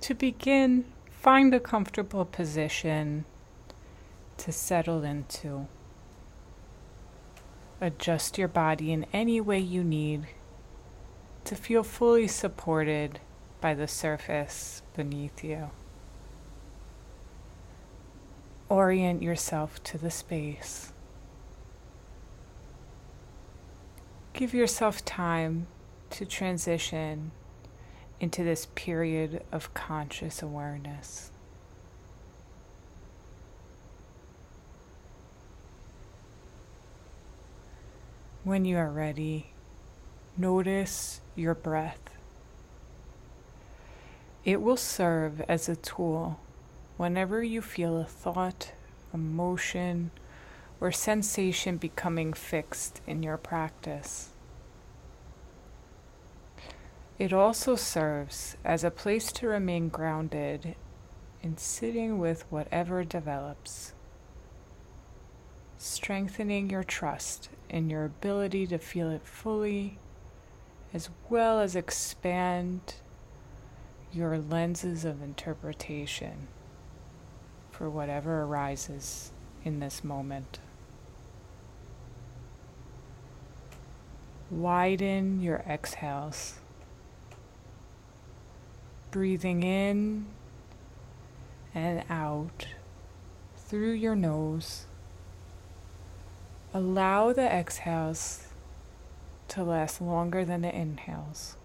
To begin, find a comfortable position to settle into. Adjust your body in any way you need to feel fully supported by the surface beneath you. Orient yourself to the space. Give yourself time to transition into this period of conscious awareness. When you are ready, notice your breath. It will serve as a tool whenever you feel a thought, emotion, or sensation becoming fixed in your practice. It also serves as a place to remain grounded in sitting with whatever develops, strengthening your trust in your ability to feel it fully, as well as expand your lenses of interpretation for whatever arises in this moment. Widen your exhales, breathing in and out through your nose. Allow the exhales to last longer than the inhales,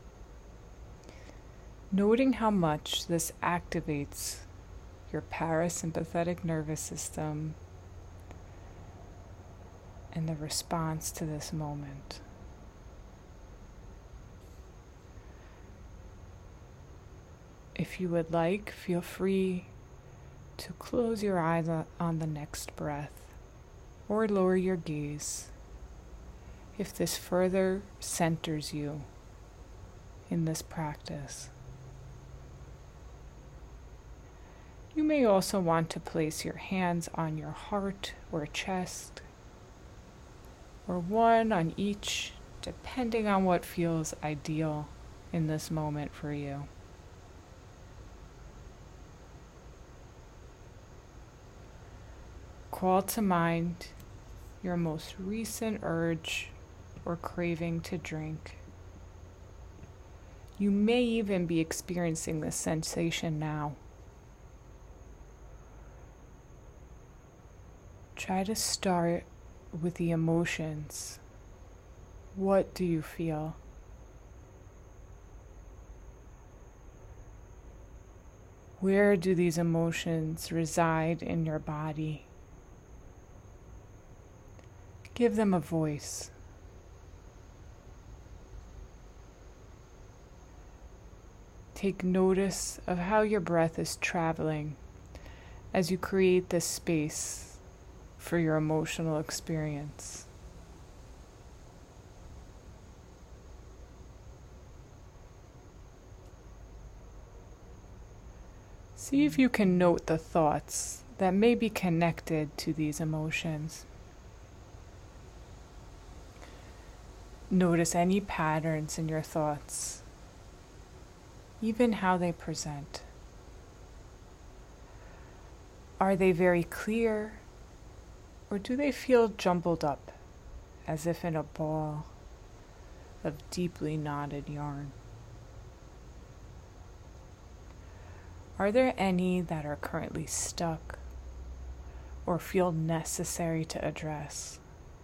noting how much this activates your parasympathetic nervous system and the response to this moment. If you would like, feel free to close your eyes on the next breath or lower your gaze if this further centers you in this practice. You may also want to place your hands on your heart or chest, or one on each, depending on what feels ideal in this moment for you. Call to mind your most recent urge or craving to drink. You may even be experiencing this sensation now. Try to start with the emotions. What do you feel? Where do these emotions reside in your body? Give them a voice. Take notice of how your breath is traveling as you create this space for your emotional experience. See if you can note the thoughts that may be connected to these emotions. Notice any patterns in your thoughts, even how they present. Are they very clear, or do they feel jumbled up, as if in a ball of deeply knotted yarn? Are there any that are currently stuck or feel necessary to address?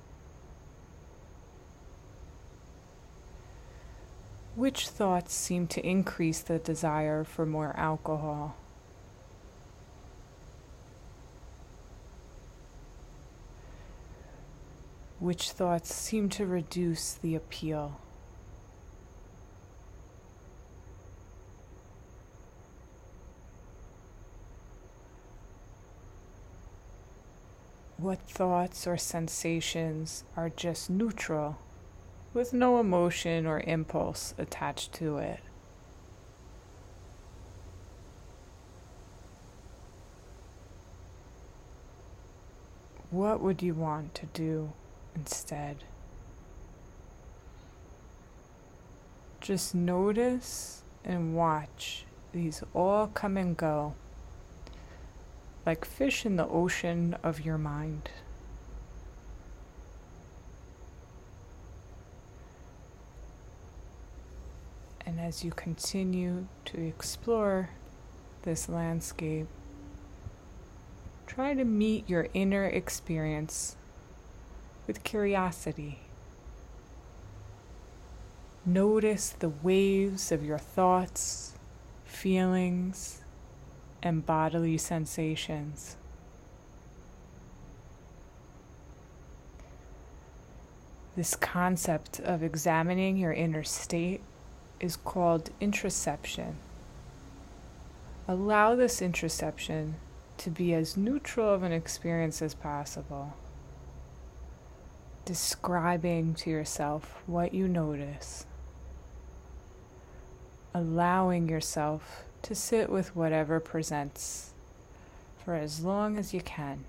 Which thoughts seem to increase the desire for more alcohol? Which thoughts seem to reduce the appeal? What thoughts or sensations are just neutral, with no emotion or impulse attached to it? What would you want to do instead? Just notice and watch these all come and go, like fish in the ocean of your mind. And as you continue to explore this landscape, try to meet your inner experience with curiosity. Notice the waves of your thoughts, feelings, and bodily sensations. This concept of examining your inner state is called introspection. Allow this introspection to be as neutral of an experience as possible, describing to yourself what you notice, allowing yourself to sit with whatever presents for as long as you can,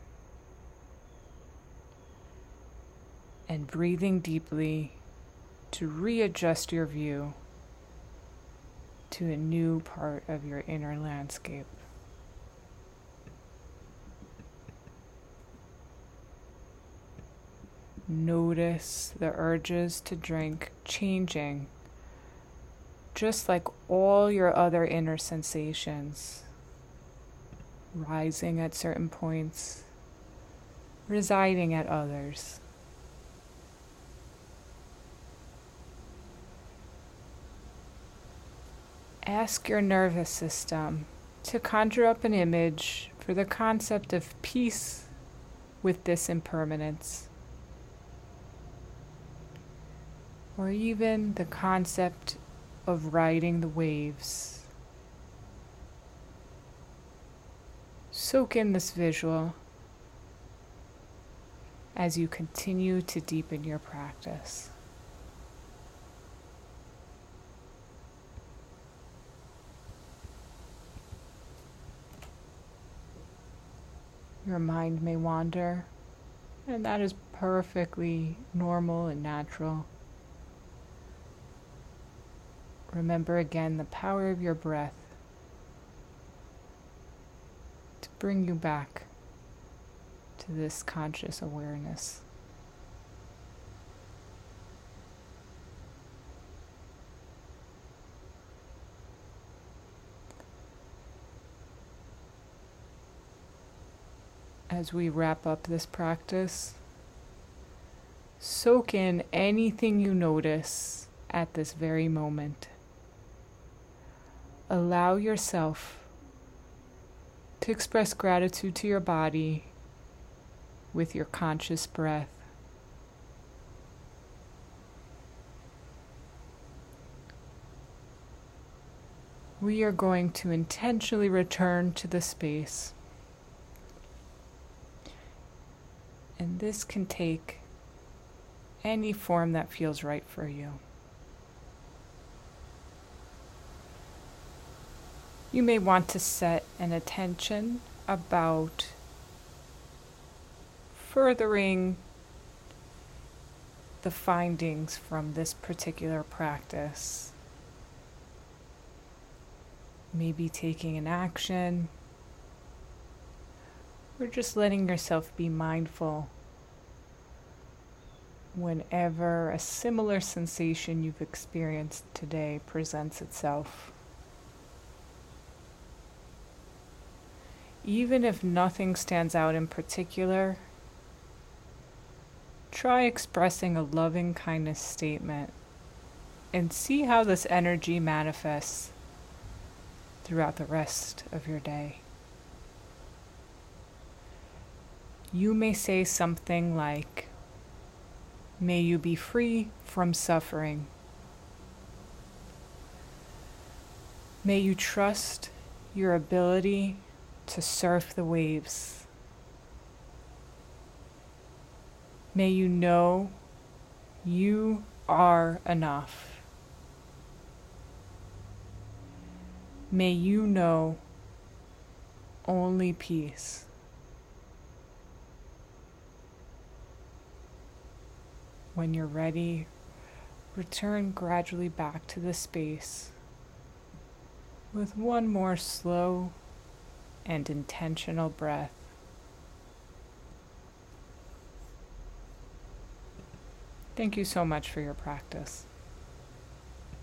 and breathing deeply to readjust your view to a new part of your inner landscape. Notice the urges to drink changing, just like all your other inner sensations, rising at certain points, residing at others. Ask your nervous system to conjure up an image for the concept of peace with this impermanence, or even the concept of riding the waves. Soak in this visual as you continue to deepen your practice. Your mind may wander, and that is perfectly normal and natural. Remember again the power of your breath to bring you back to this conscious awareness. As we wrap up this practice, soak in anything you notice at this very moment. Allow yourself to express gratitude to your body with your conscious breath. We are going to intentionally return to the space. And this can take any form that feels right for you. You may want to set an intention about furthering the findings from this particular practice. Maybe taking an action, or just letting yourself be mindful whenever a similar sensation you've experienced today presents itself. Even if nothing stands out in particular, try expressing a loving kindness statement and see how this energy manifests throughout the rest of your day. You may say something like, "May you be free from suffering. May you trust your ability to surf the waves. May you know you are enough. May you know only peace." When you're ready, return gradually back to the space with one more slow and intentional breath. Thank you so much for your practice.